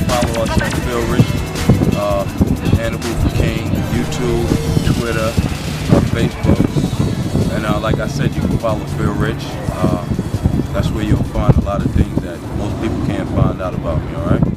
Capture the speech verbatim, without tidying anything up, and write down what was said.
follow us on Phil Rich, uh, and the Hoover King, YouTube, Twitter, uh, Facebook. And uh, like I said, you can follow Phil Rich. Uh, that's where you'll find a lot of things that most people can't find out about me, all right?